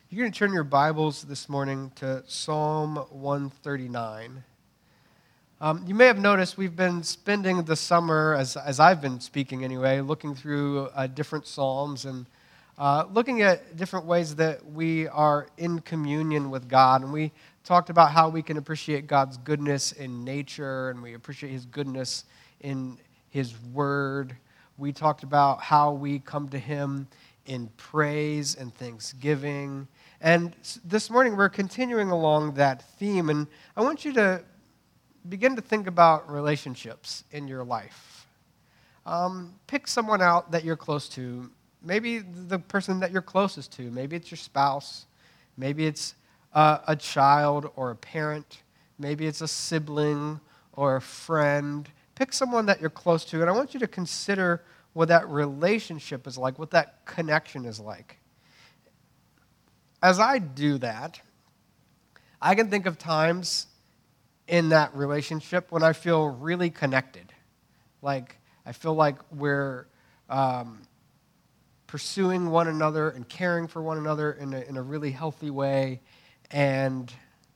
You're going to turn your Bibles this morning to Psalm 139. You may have noticed we've been spending the summer, as I've been speaking anyway, looking through different psalms and looking at different ways that we are in communion with God. And we talked about how we can appreciate God's goodness in nature, and we appreciate His goodness in His Word. We talked about how we come to Him in praise and thanksgiving. And this morning we're continuing along that theme, and I want you to begin to think about relationships in your life. Pick someone out that you're close to, maybe the person that you're closest to. Maybe it's your spouse, maybe it's a child or a parent, maybe it's a sibling or a friend. Pick someone that you're close to, and I want you to consider what that relationship is like, what that connection is like. As I do that, I can think of times in that relationship when I feel really connected. Like, I feel like we're pursuing one another and caring for one another in a really healthy way. And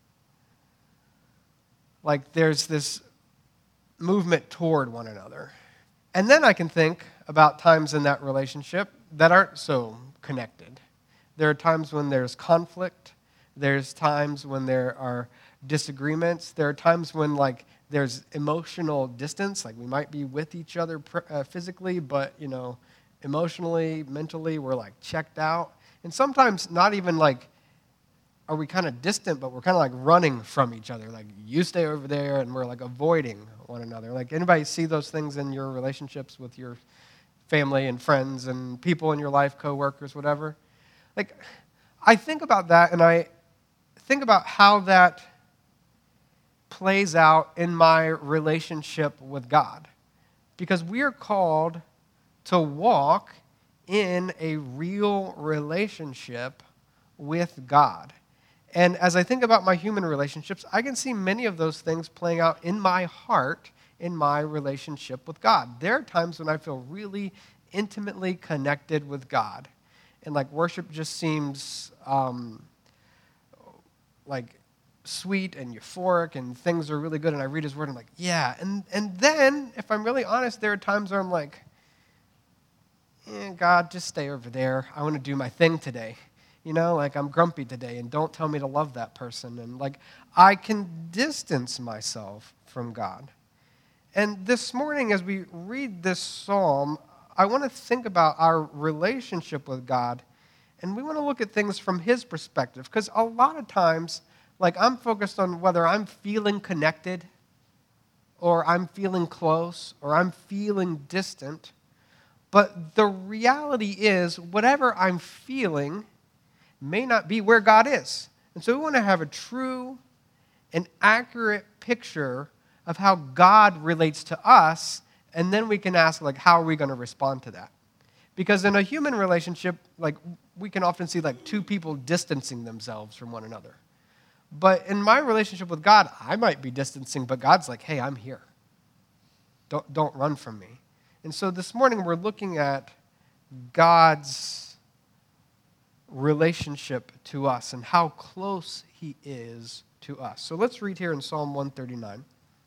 like there's this movement toward one another. And then I can think about times in that relationship that aren't so connected. There are times when there's conflict. There's times when there are disagreements. There are times when there's emotional distance. Like we might be with each other physically, but emotionally, mentally, we're checked out. And sometimes not even are we kind of distant, but we're kind of running from each other. Like you stay over there, and we're avoiding one another. Anybody see those things in your relationships with your family and friends and people in your life, coworkers, whatever? I think about that, and I think about how that plays out in my relationship with God. Because we are called to walk in a real relationship with God. And as I think about my human relationships, I can see many of those things playing out in my heart, in my relationship with God. There are times when I feel really intimately connected with God. And worship just seems sweet and euphoric, and things are really good, and I read His Word, and I'm yeah. And then, if I'm really honest, there are times where I'm God, just stay over there. I want to do my thing today. I'm grumpy today, and don't tell me to love that person. And I can distance myself from God. And this morning, as we read this psalm, I want to think about our relationship with God, and we want to look at things from His perspective, because a lot of times, I'm focused on whether I'm feeling connected, or I'm feeling close, or I'm feeling distant. But the reality is, whatever I'm feeling may not be where God is. And so we want to have a true and accurate picture of how God relates to us, and then we can ask, how are we going to respond to that? Because in a human relationship, we can often see two people distancing themselves from one another. But in my relationship with God, I might be distancing, but God's hey, I'm here. Don't run from me. And so this morning we're looking at God's relationship to us and how close He is to us. So let's read here in Psalm 139. It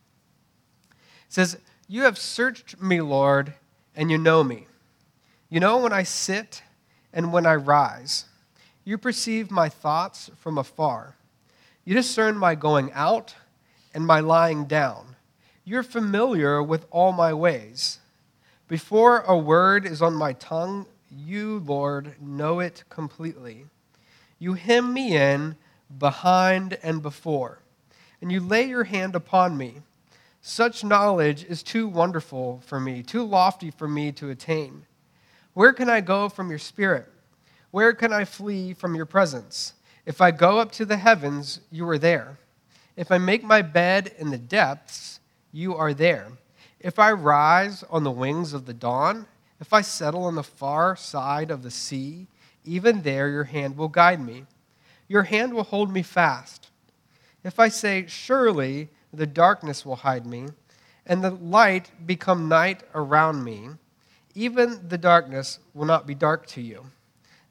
says, "You have searched me, Lord, and you know me. You know when I sit and when I rise. You perceive my thoughts from afar. You discern my going out and my lying down. You're familiar with all my ways. Before a word is on my tongue, you, Lord, know it completely. You hem me in behind and before, and you lay your hand upon me. Such knowledge is too wonderful for me, too lofty for me to attain. Where can I go from your spirit? Where can I flee from your presence? If I go up to the heavens, you are there. If I make my bed in the depths, you are there. If I rise on the wings of the dawn, if I settle on the far side of the sea, even there your hand will guide me. Your hand will hold me fast. If I say, surely the darkness will hide me, and the light become night around me, even the darkness will not be dark to you.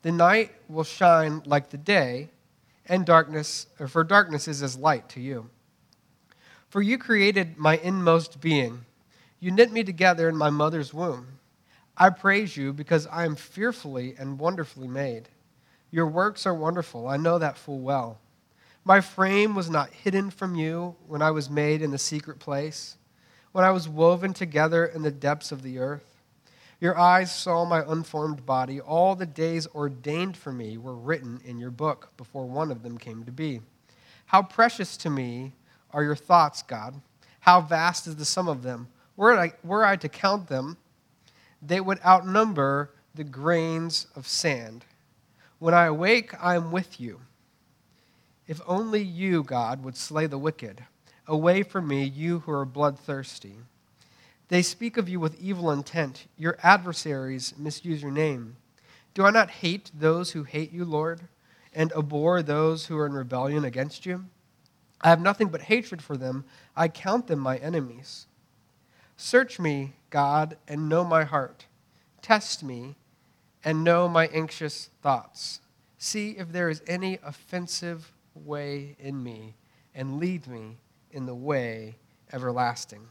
The night will shine like the day, and for darkness is as light to you. For you created my inmost being. You knit me together in my mother's womb. I praise you because I am fearfully and wonderfully made. Your works are wonderful. I know that full well. My frame was not hidden from you when I was made in the secret place, when I was woven together in the depths of the earth. Your eyes saw my unformed body. All the days ordained for me were written in your book before one of them came to be. How precious to me are your thoughts, God. How vast is the sum of them. Were I to count them, they would outnumber the grains of sand. When I awake, I am with you. If only you, God, would slay the wicked. Away from me, you who are bloodthirsty. They speak of you with evil intent. Your adversaries misuse your name. Do I not hate those who hate you, Lord, and abhor those who are in rebellion against you? I have nothing but hatred for them. I count them my enemies. Search me, God, and know my heart. Test me and know my anxious thoughts. See if there is any offensive way in me, and lead me in the way everlasting.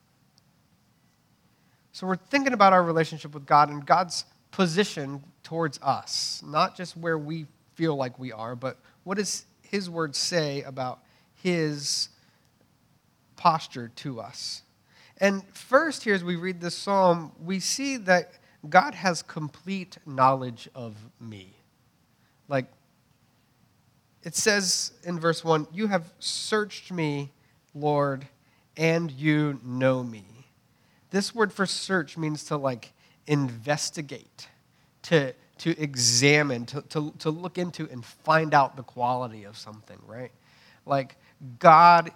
So we're thinking about our relationship with God and God's position towards us, not just where we feel like we are, but what does his word say about his posture to us? And first here, as we read this psalm, we see that God has complete knowledge of me. Like, it says in verse 1, you have searched me, Lord, and you know me. This word for search means to investigate, to examine, to look into and find out the quality of something, right? Like, God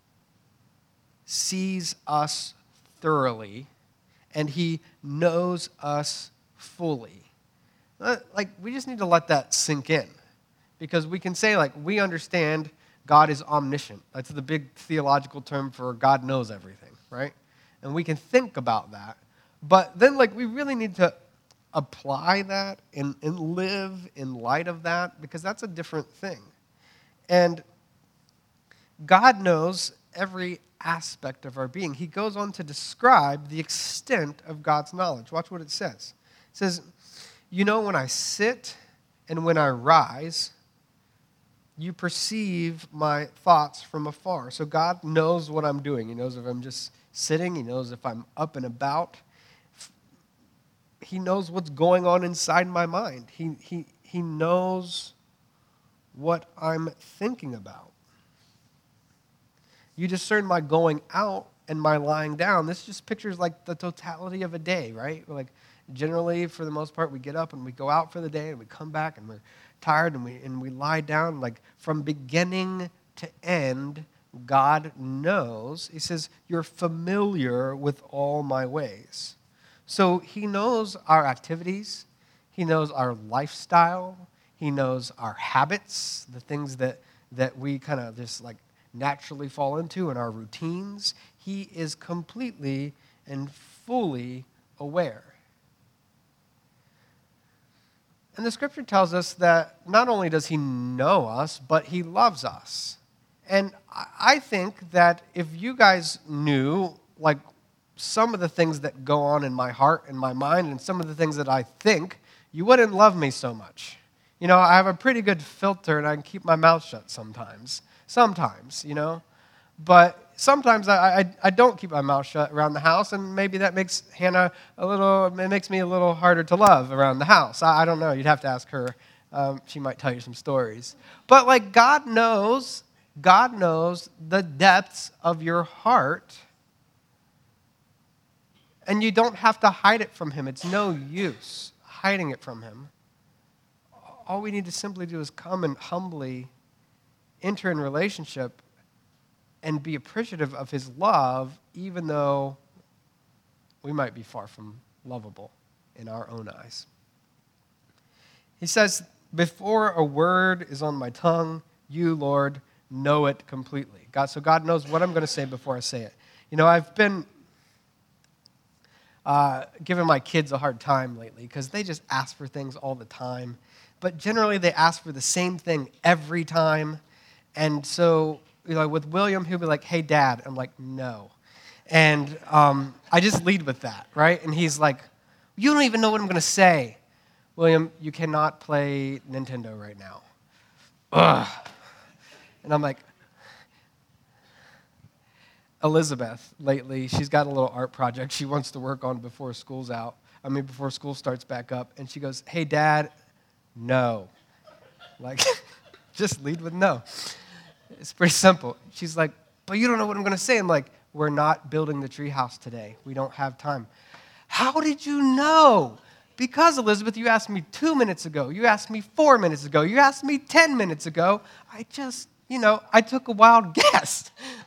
sees us thoroughly, and he knows us fully. We just need to let that sink in. Because we can say, we understand God is omniscient. That's the big theological term for God knows everything, right? And we can think about that. But then, we really need to apply that and live in light of that, because that's a different thing. And God knows every aspect of our being. He goes on to describe the extent of God's knowledge. Watch what it says. It says, you know when I sit and when I rise, you perceive my thoughts from afar. So God knows what I'm doing. He knows if I'm just sitting. He knows if I'm up and about. He knows what's going on inside my mind. He knows what I'm thinking about. You discern my going out and my lying down. This just pictures the totality of a day, right? Generally, for the most part, we get up and we go out for the day and we come back and we're tired and we lie down. From beginning to end, God knows. He says, you're familiar with all my ways. So he knows our activities. He knows our lifestyle. He knows our habits, the things that we kind of just naturally fall into in our routines. He is completely and fully aware. And the scripture tells us that not only does he know us, but he loves us. And I think that if you guys knew, some of the things that go on in my heart and my mind and some of the things that I think, you wouldn't love me so much. I have a pretty good filter and I can keep my mouth shut sometimes. But sometimes I don't keep my mouth shut around the house, and maybe that makes Hannah it makes me a little harder to love around the house. I don't know. You'd have to ask her. She might tell you some stories. But God knows the depths of your heart, and you don't have to hide it from him. It's no use hiding it from him. All we need to simply do is come and humbly enter in relationship and be appreciative of his love, even though we might be far from lovable in our own eyes. He says, before a word is on my tongue, you, Lord, know it completely. So God knows what I'm going to say before I say it. I've been giving my kids a hard time lately because they just ask for things all the time. but generally they ask for the same thing every time. And so, with William, he'll be like, hey, Dad. I'm like, no. And I just lead with that, right? And he's like, you don't even know what I'm going to say. William, you cannot play Nintendo right now. Ugh. And I'm like, Elizabeth, lately, she's got a little art project she wants to work on before school starts back up. And she goes, hey, Dad, no. Like, just lead with no. It's pretty simple. She's like, but you don't know what I'm going to say. I'm like, we're not building the treehouse today. We don't have time. How did you know? Because, Elizabeth, you asked me 2 minutes ago. You asked me 4 minutes ago. You asked me 10 minutes ago. I took a wild guess.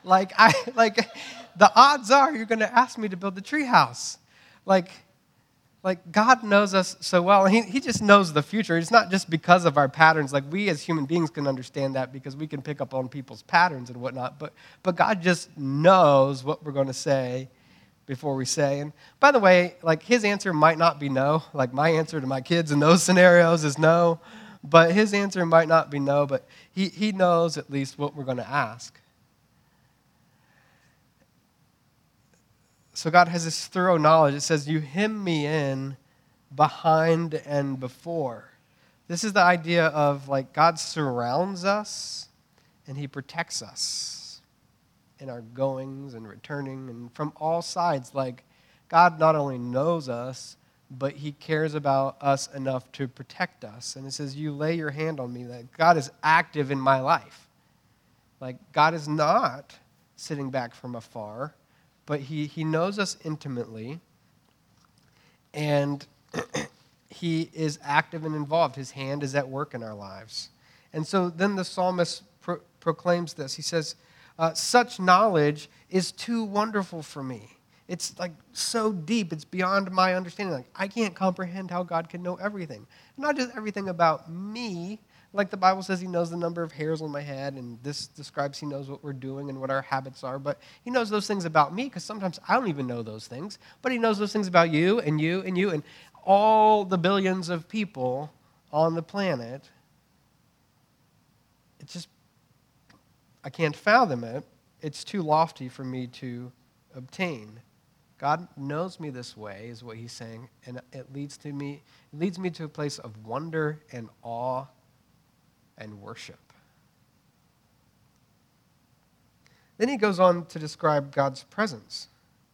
The odds are you're going to ask me to build the treehouse. Like God knows us so well. He just knows the future. It's not just because of our patterns. Like, we as human beings can understand that because we can pick up on people's patterns and whatnot. But God just knows what we're going to say before we say. And by the way, his answer might not be no. Like, my answer to my kids in those scenarios is no. But his answer might not be no, but he knows at least what we're going to ask. So God has this thorough knowledge. It says, you hem me in behind and before. This is the idea of God surrounds us and he protects us in our goings and returning and from all sides. God not only knows us, but he cares about us enough to protect us. And it says, you lay your hand on me. That God is active in my life. God is not sitting back from afar, but he knows us intimately, and he is active and involved. His hand is at work in our lives. And so then the psalmist proclaims this. He says, such knowledge is too wonderful for me. It's so deep, it's beyond my understanding. I can't comprehend how God can know everything. Not just everything about me. The Bible says he knows the number of hairs on my head, and this describes he knows what we're doing and what our habits are. But he knows those things about me, because sometimes I don't even know those things. But he knows those things about you and you and you and all the billions of people on the planet. It's just, I can't fathom it. It's too lofty for me to obtain. God knows me this way, is what he's saying, and it leads me to a place of wonder and awe and worship. Then he goes on to describe God's presence.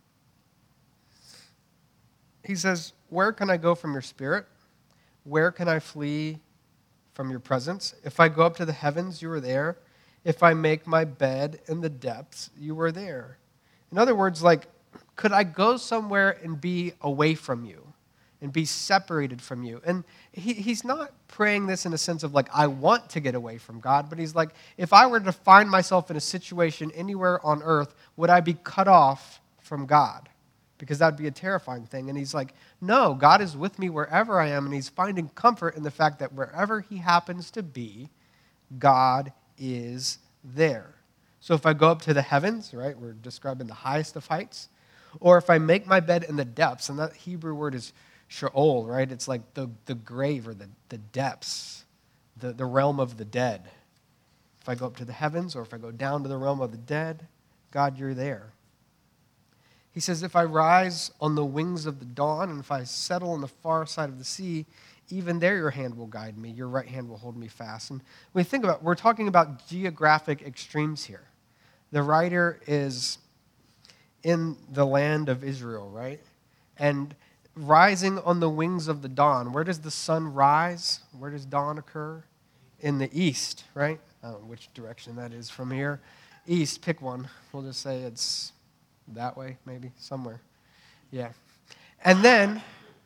He says, where can I go from your spirit? Where can I flee from your presence? If I go up to the heavens, you are there. If I make my bed in the depths, you are there. In other words, could I go somewhere and be away from you and be separated from you? And he's not praying this in a sense of I want to get away from God, but he's if I were to find myself in a situation anywhere on earth, would I be cut off from God? Because that would be a terrifying thing. And he's no, God is with me wherever I am, and he's finding comfort in the fact that wherever he happens to be, God is there. So if I go up to the heavens, right, we're describing the highest of heights, or if I make my bed in the depths, and that Hebrew word is Sheol, right? It's the grave or the depths, the realm of the dead. If I go up to the heavens or if I go down to the realm of the dead, God, you're there. He says, if I rise on the wings of the dawn and if I settle on the far side of the sea, even there your hand will guide me, your right hand will hold me fast. And when we think about it, we're talking about geographic extremes here. The writer is in the land of Israel, right? And rising on the wings of the dawn. Where does the sun rise? Where does dawn occur? In the east, right? I don't know which direction that is from here. East, pick one. We'll just say it's that way, maybe, somewhere. Yeah. And then,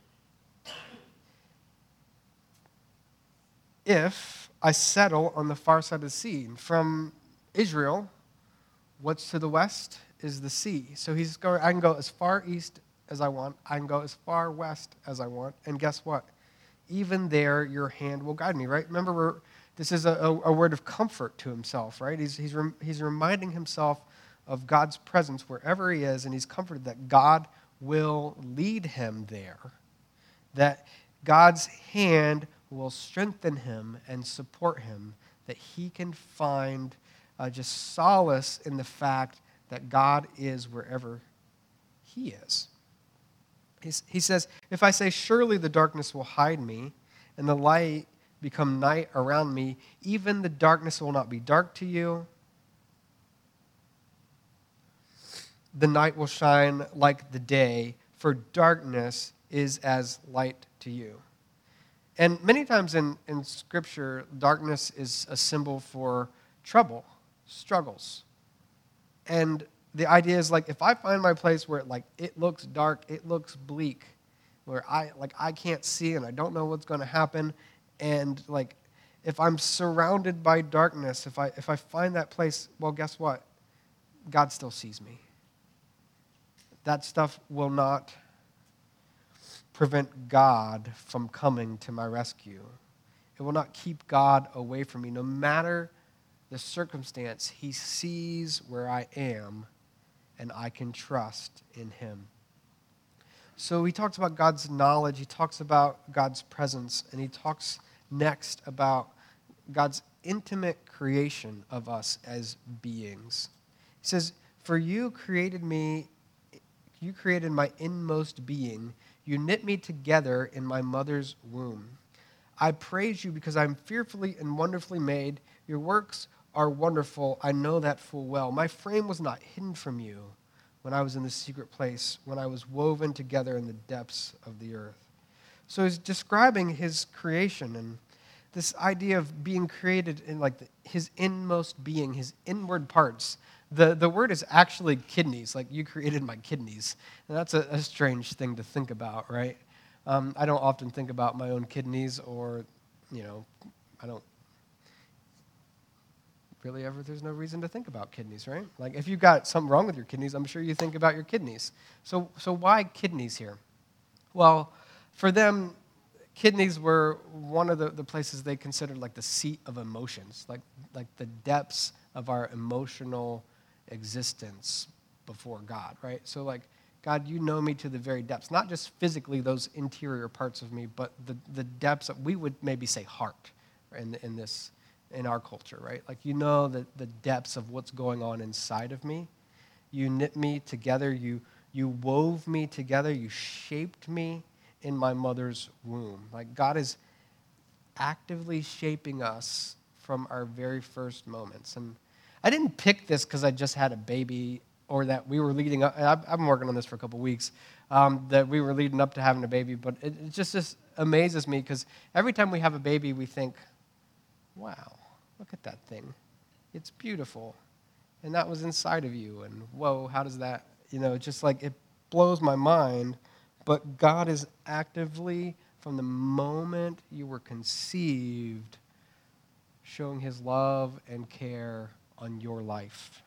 if I settle on the far side of the sea, from Israel, what's to the west is the sea. So he's going, I can go as far east as I want. I can go as far west as I want. And guess what? Even there, your hand will guide me, right? Remember, this is a word of comfort to himself, right? He's reminding himself of God's presence wherever he is, and he's comforted that God will lead him there, that God's hand will strengthen him and support him, that he can find just solace in the fact that God is wherever he is. He says, if I say, surely the darkness will hide me, and the light become night around me, even the darkness will not be dark to you. The night will shine like the day, for darkness is as light to you. And many times in Scripture, darkness is a symbol for trouble, struggles. And the idea is like, if I find my place where it looks dark, it looks bleak, where I can't see and I don't know what's going to happen, and if I'm surrounded by darkness, if I find that place, well, guess what? God still sees me. That stuff will not prevent God from coming to my rescue. It will not keep God away from me. No matter the circumstance, he sees where I am, and I can trust in him. So he talks about God's knowledge, he talks about God's presence, and he talks next about God's intimate creation of us as beings. He says, for you created my inmost being. You knit me together in my mother's womb. I praise you because I'm fearfully and wonderfully made. Your works are wonderful. I know that full well. My frame was not hidden from you when I was in the secret place, when I was woven together in the depths of the earth. So he's describing his creation and this idea of being created in his inmost being, his inward parts. The word is actually kidneys, like you created my kidneys. And that's a strange thing to think about, right? I don't often think about my own kidneys or, I don't really ever, there's no reason to think about kidneys, right? Like if you've got something wrong with your kidneys, I'm sure you think about your kidneys. So why kidneys here? Well, for them, kidneys were one of the places they considered like the seat of emotions, like the depths of our emotional existence before God, right? So God, you know me to the very depths, not just physically those interior parts of me, but the depths that we would maybe say heart in our culture, right? Like you know the depths of what's going on inside of me. You knit me together, you wove me together, you shaped me in my mother's womb. Like God is actively shaping us from our very first moments. And I didn't pick this because I just had a baby or that we were leading up. I've been working on this for a couple weeks, that we were leading up to having a baby. But it just amazes me because every time we have a baby, we think, wow, look at that thing. It's beautiful. And that was inside of you. And whoa, how does that, just it blows my mind. But God is actively, from the moment you were conceived, showing his love and care on your life.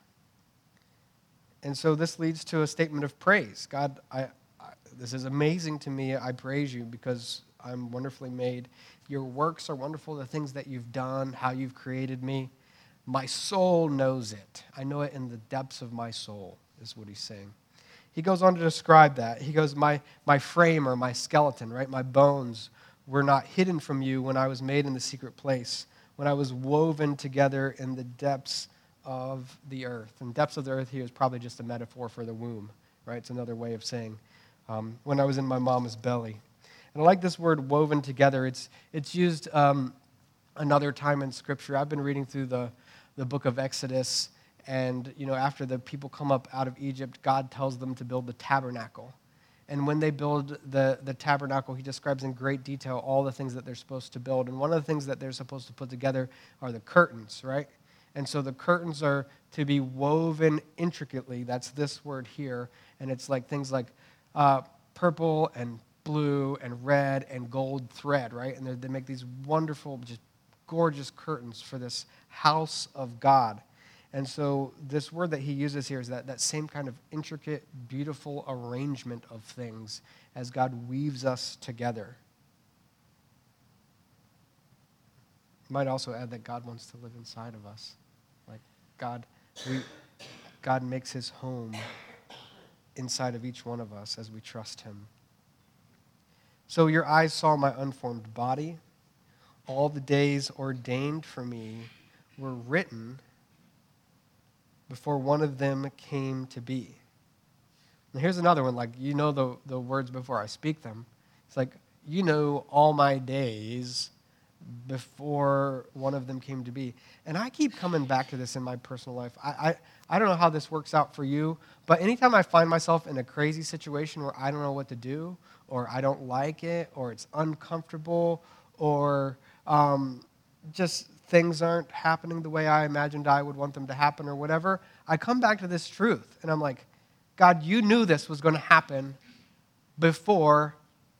And so this leads to a statement of praise. God, this is amazing to me. I praise you because I'm wonderfully made. Your works are wonderful, the things that you've done, how you've created me. My soul knows it. I know it in the depths of my soul, is what he's saying. He goes on to describe that. He goes, my frame or my skeleton, right? My bones were not hidden from you when I was made in the secret place, when I was woven together in the depths of the earth. And depths of the earth here is probably just a metaphor for the womb, right? It's another way of saying when I was in my mom's belly. And I like this word woven together. It's used another time in Scripture. I've been reading through the book of Exodus, and after the people come up out of Egypt, God tells them to build the tabernacle. And when they build the tabernacle, he describes in great detail all the things that they're supposed to build. And one of the things that they're supposed to put together are the curtains, right? And so the curtains are to be woven intricately. That's this word here. And it's like things like purple and blue and red and gold thread, right? And they make these wonderful, just gorgeous curtains for this house of God. And so this word that he uses here is that same kind of intricate, beautiful arrangement of things as God weaves us together. Might also add that God wants to live inside of us. Like God makes his home inside of each one of us as we trust him. So your eyes saw my unformed body. all the days ordained for me were written before one of them came to be. And here's another one, like, you know the words before I speak them. It's like, you know all my days before one of them came to be. And I keep coming back to this in my personal life. I don't know how this works out for you, but anytime I find myself in a crazy situation where I don't know what to do, or I don't like it, or it's uncomfortable, or just things aren't happening the way I imagined I would want them to happen or whatever, I come back to this truth, and I'm like, God, you knew this was going to happen before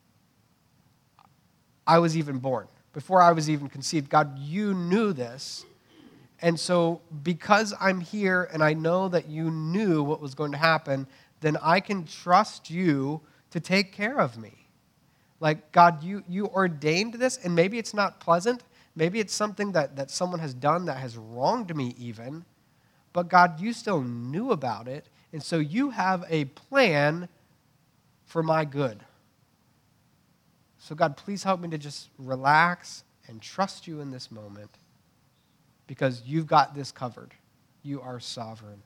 I was even born, before I was even conceived. God, you knew this. And so because I'm here and I know that you knew what was going to happen, then I can trust you to take care of me. Like, God, you ordained this, and maybe it's not pleasant. Maybe it's something that someone has done that has wronged me even. But God, you still knew about it, and so you have a plan for my good. So God, please help me to just relax and trust you in this moment, because you've got this covered. You are sovereign.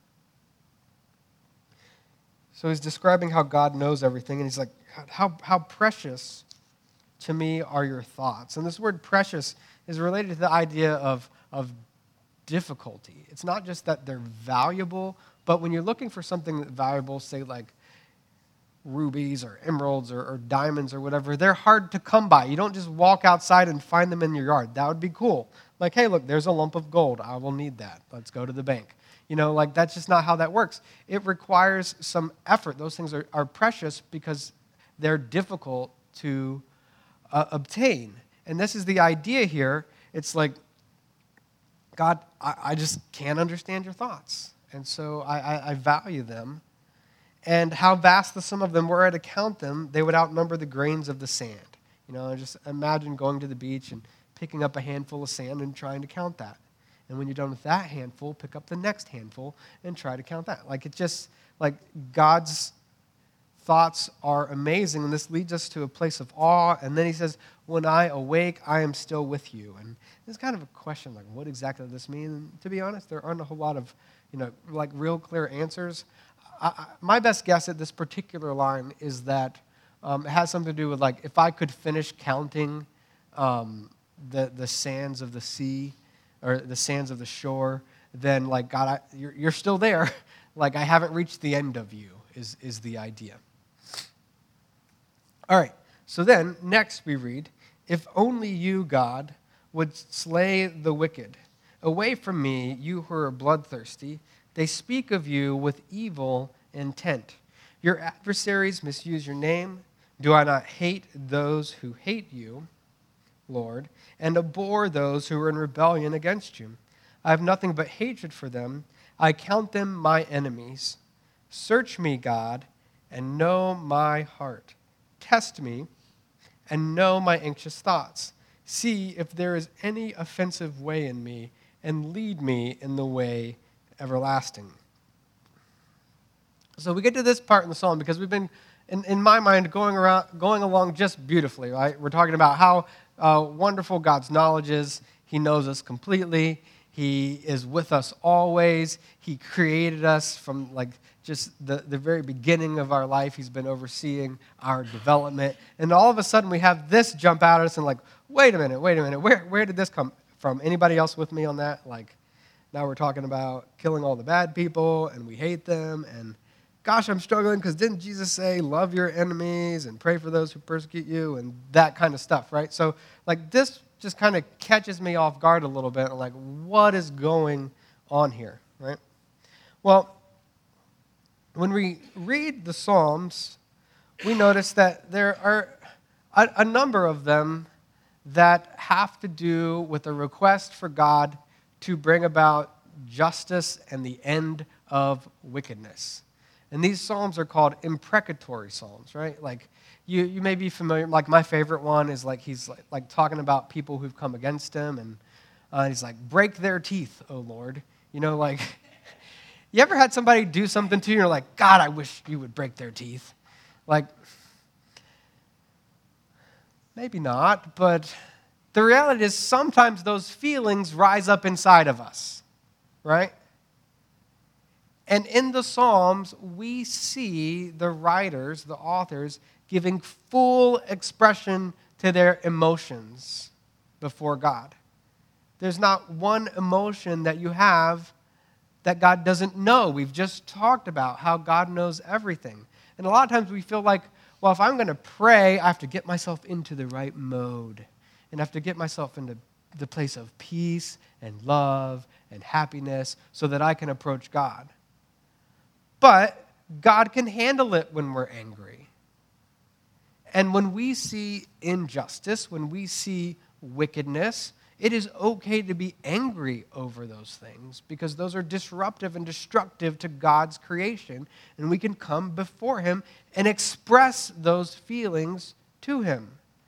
So he's describing how God knows everything, and he's like, how precious to me are your thoughts. And this word precious is related to the idea of difficulty. It's not just that they're valuable, but when you're looking for something valuable, say like rubies or emeralds or diamonds or whatever, they're hard to come by. You don't just walk outside and find them in your yard. That would be cool. Like, hey, look, there's a lump of gold. I will need that. Let's go to the bank. You know, like, that's just not how that works. It requires some effort. Those things are precious because they're difficult to obtain. And this is the idea here. It's like, God, I just can't understand your thoughts. And so I value them. And how vast the sum of them were, to count them, they would outnumber the grains of the sand. You know, just imagine going to the beach and picking up a handful of sand and trying to count that. And when you're done with that handful, pick up the next handful and try to count that. Like, it just, like, God's thoughts are amazing, and this leads us to a place of awe. And then he says, when I awake, I am still with you. And it's kind of a question, like, what exactly does this mean? And to be honest, there aren't a whole lot of, like, real clear answers. My best guess at this particular line is that it has something to do with, like, if I could finish counting the sands of the sea or the sands of the shore, then, like, God, you're still there. Like, I haven't reached the end of you is the idea. All right, so then next we read, if only you, God, would slay the wicked. Away from me, you who are bloodthirsty. They speak of you with evil intent. Your adversaries misuse your name. Do I not hate those who hate you, Lord, and abhor those who are in rebellion against you? I have nothing but hatred for them. I count them my enemies. Search me, God, and know my heart. Test me and know my anxious thoughts. See if there is any offensive way in me, and lead me in the way everlasting. So we get to this part in the psalm because we've been, in my mind, going along just beautifully, right? We're talking about how wonderful God's knowledge is. He knows us completely. He is with us always. He created us from, like, just the very beginning of our life. He's been overseeing our development. And all of a sudden we have this jump out at us and, like, wait a minute. Where did this come from? Anybody else with me on that? Like, now we're talking about killing all the bad people and we hate them. And gosh, I'm struggling because didn't Jesus say, love your enemies and pray for those who persecute you and that kind of stuff, right? So, like, this just kind of catches me off guard a little bit. Like, what is going on here, right? Well, when we read the Psalms, we notice that there are a number of them that have to do with a request for God to bring about justice and the end of wickedness. And these psalms are called imprecatory psalms, right? Like, you may be familiar, like my favorite one is like he's like talking about people who've come against him, and he's like, break their teeth, O Lord. You know, like, you ever had somebody do something to you and you're like, God, I wish you would break their teeth? Like, maybe not, but The reality is sometimes those feelings rise up inside of us, right? And in the Psalms, we see the writers, the authors, giving full expression to their emotions before God. There's not one emotion that you have that God doesn't know. We've just talked about how God knows everything. And a lot of times we feel like, well, if I'm going to pray, I have to get myself into the right mode. And I have to get myself into the place of peace and love and happiness so that I can approach God. But God can handle it when we're angry. And when we see injustice, when we see wickedness, it is okay to be angry over those things because those are disruptive and destructive to God's creation. And we can come before Him and express those feelings to Him.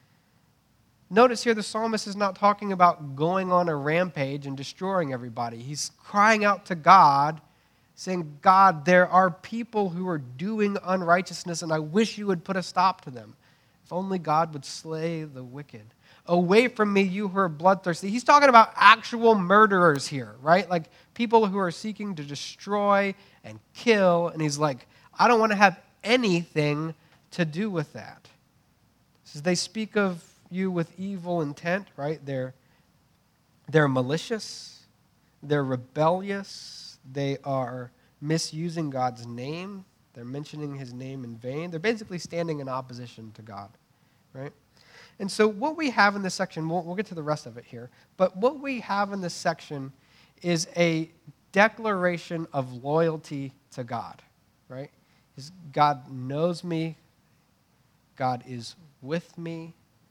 Notice here the psalmist is not talking about going on a rampage and destroying everybody. He's crying out to God, saying, God, there are people who are doing unrighteousness, and I wish you would put a stop to them. If only God would slay the wicked. Away from me, you who are bloodthirsty. He's talking about actual murderers here, right? Like people who are seeking to destroy and kill. And he's like, I don't want to have anything to do with that. So they speak of you with evil intent, right? They're malicious. They're rebellious. They are misusing God's name. They're mentioning His name in vain. They're basically standing in opposition to God, right? And so what we have in this section, we'll get to the rest of it here, but what we have in this section is a declaration of loyalty to God, right? God knows me. God is with me.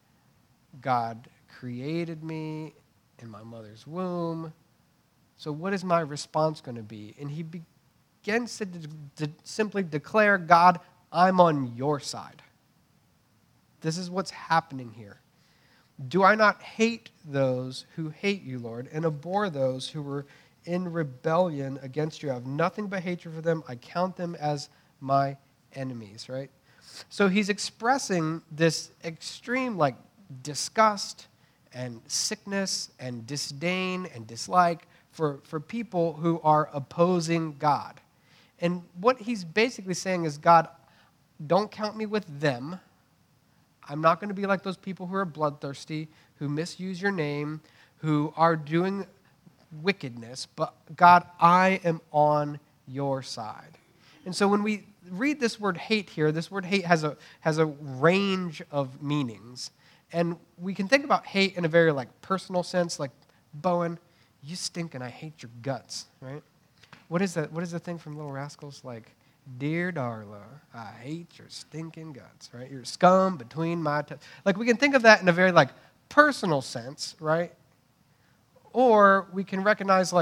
God created me in my mother's womb. So what is my response going to be? And he begins to simply declare, God, I'm on your side. This is what's happening here. Do I not hate those who hate you, Lord, and abhor those who were in rebellion against you? I have nothing but hatred for them. I count them as my enemies, right? So he's expressing this extreme, disgust and sickness and disdain and dislike for people who are opposing God. And what he's basically saying is, God, don't count me with them. I'm not going to be like those people who are bloodthirsty, who misuse your name, who are doing wickedness. But God, I am on your side. And so when we read this word hate here, this word hate has a range of meanings. And we can think about hate in a very personal sense, like, Bowen, you stink and I hate your guts, right? What is that? What is the thing from Little Rascals? Dear Darla, I hate your stinking guts, right? You're scum between my toes. We can think of that in a very, personal sense, right? Or we can recognize,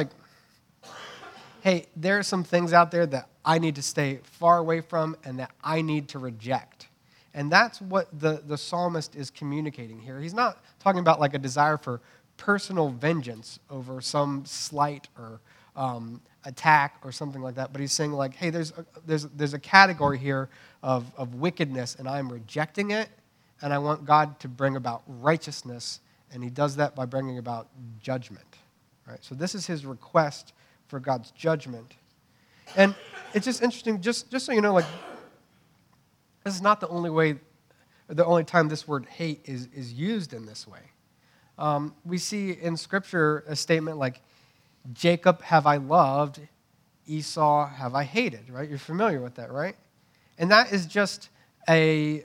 hey, there are some things out there that I need to stay far away from and that I need to reject. And that's what the psalmist is communicating here. He's not talking about, a desire for personal vengeance over some slight or attack or something like that, but he's saying hey, there's a category here of wickedness, and I'm rejecting it, and I want God to bring about righteousness, and he does that by bringing about judgment, right? So this is his request for God's judgment, and it's just interesting, just so you know, this is not the only way, or the only time this word hate is used in this way. We see in Scripture a statement like, Jacob have I loved, Esau have I hated, right? You're familiar with that, right? And that is just a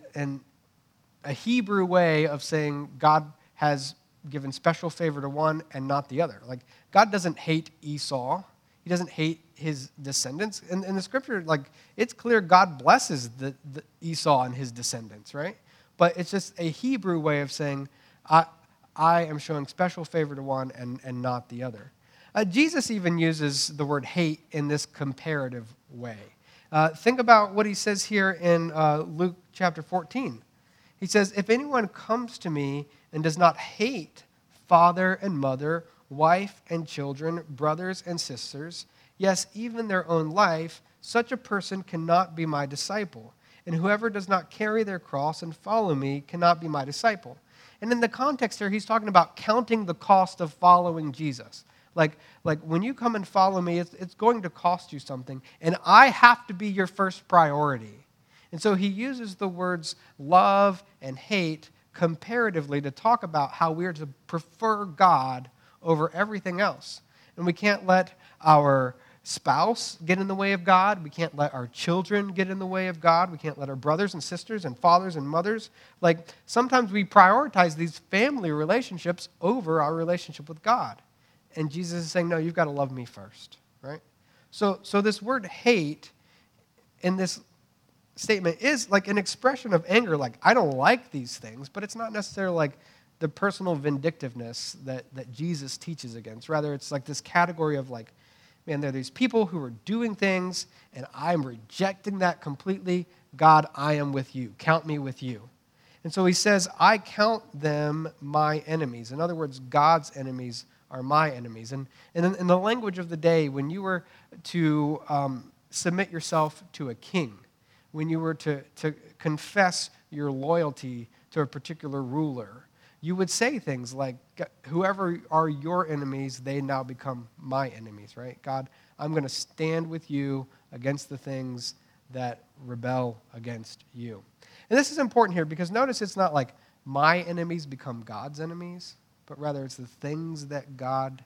Hebrew way of saying God has given special favor to one and not the other. God doesn't hate Esau. He doesn't hate his descendants. In the Scripture, it's clear God blesses the Esau and his descendants, right? But it's just a Hebrew way of saying, I am showing special favor to one and not the other. Jesus even uses the word hate in this comparative way. Think about what he says here in Luke chapter 14. He says, if anyone comes to me and does not hate father and mother, wife and children, brothers and sisters, yes, even their own life, such a person cannot be my disciple. And whoever does not carry their cross and follow me cannot be my disciple. And in the context here, he's talking about counting the cost of following Jesus. Like when you come and follow me, it's going to cost you something, and I have to be your first priority. And so he uses the words love and hate comparatively to talk about how we are to prefer God over everything else. And we can't let our spouse get in the way of God. We can't let our children get in the way of God. We can't let our brothers and sisters and fathers and mothers. Like sometimes we prioritize these family relationships over our relationship with God. And Jesus is saying, no, you've got to love me first, right? So this word hate in this statement is like an expression of anger. Like, I don't like these things, but it's not necessarily like the personal vindictiveness that Jesus teaches against. Rather, it's like this category of like, man, there are these people who are doing things, and I'm rejecting that completely. God, I am with you. Count me with you. And so he says, I count them my enemies. In other words, God's enemies are my enemies. And in the language of the day, when you were to submit yourself to a king, when you were to confess your loyalty to a particular ruler, you would say things like, whoever are your enemies, they now become my enemies, right? God, I'm going to stand with you against the things that rebel against you. And this is important here because notice it's not like my enemies become God's enemies, but rather it's the things that God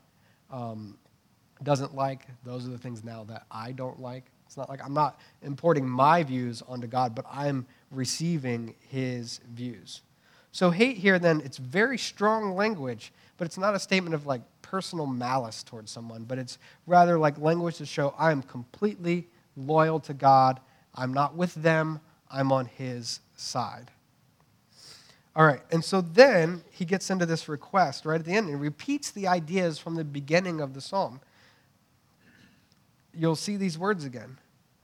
doesn't like. Those are the things now that I don't like. It's not like I'm not importing my views onto God, but I'm receiving his views. So hate here then, it's very strong language, but it's not a statement of like personal malice towards someone, but it's rather like language to show I am completely loyal to God. I'm not with them. I'm on his side. All right, and so then he gets into this request right at the end and repeats the ideas from the beginning of the psalm. You'll see these words again.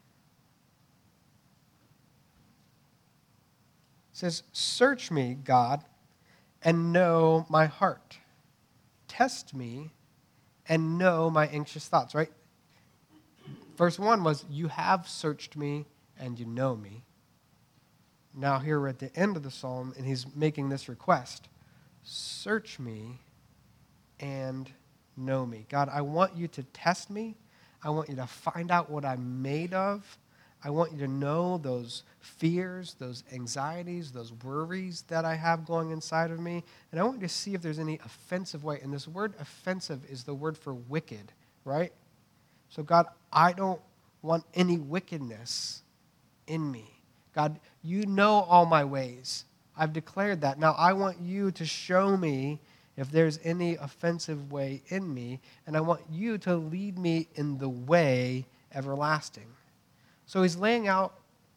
It says, search me, God, and know my heart. Test me and know my anxious thoughts, right? Verse 1 was, you have searched me and you know me. Now here we're at the end of the psalm, and he's making this request. Search me and know me. God, I want you to test me. I want you to find out what I'm made of. I want you to know those fears, those anxieties, those worries that I have going inside of me. And I want you to see if there's any offensive way. And this word offensive is the word for wicked, right? So God, I don't want any wickedness in me. God, you know all my ways. I've declared that. Now I want you to show me if there's any offensive way in me, and I want you to lead me in the way everlasting. So he's laying out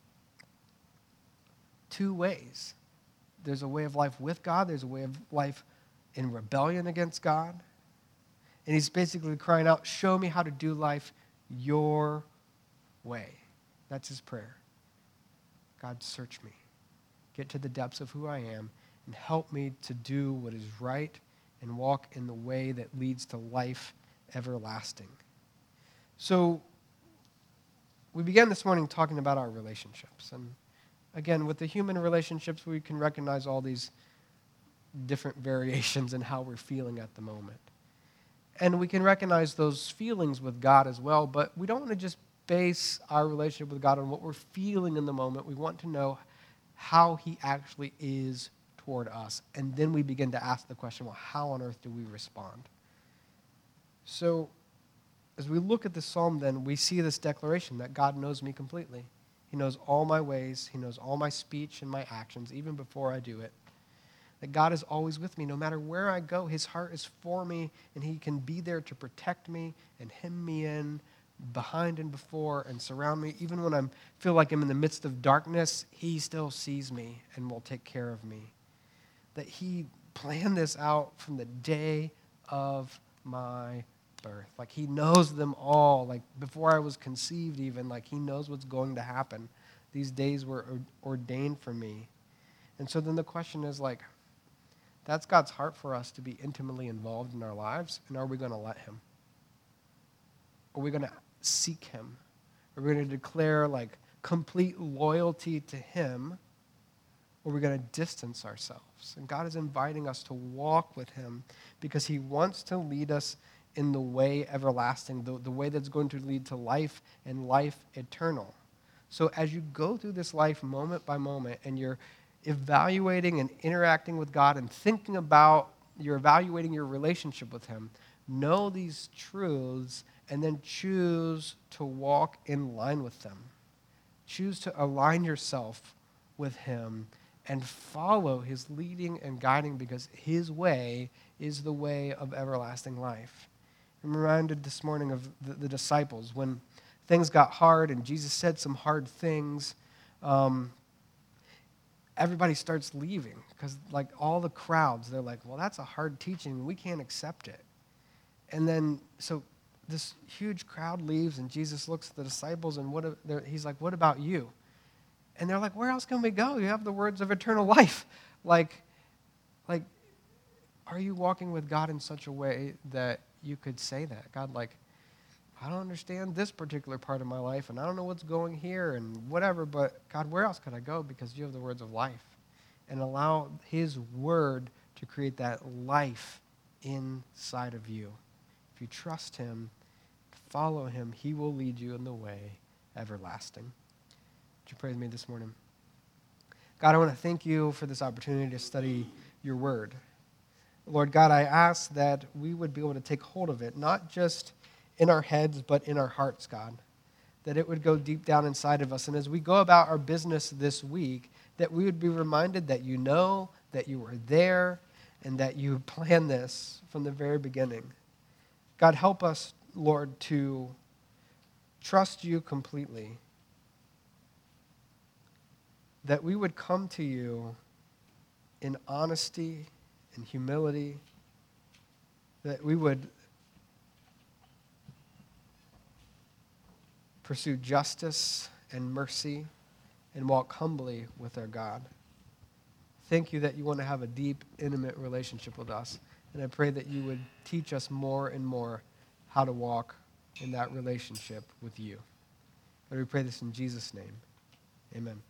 two ways. There's a way of life with God. There's a way of life in rebellion against God. And he's basically crying out, show me how to do life your way. That's his prayer. God, search me. Get to the depths of who I am and help me to do what is right and walk in the way that leads to life everlasting. So we began this morning talking about our relationships. And again, with the human relationships, we can recognize all these different variations in how we're feeling at the moment. And we can recognize those feelings with God as well, but we don't want to just base our relationship with God on what we're feeling in the moment. We want to know how he actually is toward us. And then we begin to ask the question, well, how on earth do we respond? So as we look at the psalm then, we see this declaration that God knows me completely. He knows all my ways. He knows all my speech and my actions, even before I do it. That God is always with me. No matter where I go, his heart is for me, and he can be there to protect me and hem me in behind and before and surround me. Even when I feel like I'm in the midst of darkness, he still sees me and will take care of me. That he planned this out from the day of my birth. Like he knows them all. Like before I was conceived even, like he knows what's going to happen. These days were ordained for me. And so then the question is like, that's God's heart for us to be intimately involved in our lives, and are we going to let him? Are we going to seek him? Are we going to declare like complete loyalty to him? or we're going to distance ourselves. And God is inviting us to walk with him because he wants to lead us in the way everlasting, the way that's going to lead to life and life eternal. So as you go through this life moment by moment and you're evaluating and interacting with God and thinking about, you're evaluating your relationship with him, know these truths and then choose to walk in line with them. Choose to align yourself with him and follow his leading and guiding because his way is the way of everlasting life. I'm reminded this morning of the disciples when things got hard and Jesus said some hard things. Everybody starts leaving because like all the crowds, they're like, well, that's a hard teaching. We can't accept it. And then so this huge crowd leaves and Jesus looks at the disciples and he's like, what about you? And they're like, where else can we go? You have the words of eternal life. Like, are you walking with God in such a way that you could say that? God, like, I don't understand this particular part of my life, and I don't know what's going here and whatever, but God, where else could I go? Because you have the words of life. And allow his word to create that life inside of you. If you trust him, follow him, he will lead you in the way everlasting. Would you pray with me this morning? God, I want to thank you for this opportunity to study your word. Lord God, I ask that we would be able to take hold of it, not just in our heads, but in our hearts, God. That it would go deep down inside of us. And as we go about our business this week, that we would be reminded that you know, that you were there, and that you planned this from the very beginning. God, help us, Lord, to trust you completely. That we would come to you in honesty and humility. That we would pursue justice and mercy and walk humbly with our God. Thank you that you want to have a deep, intimate relationship with us. And I pray that you would teach us more and more how to walk in that relationship with you. Lord, we pray this in Jesus' name. Amen.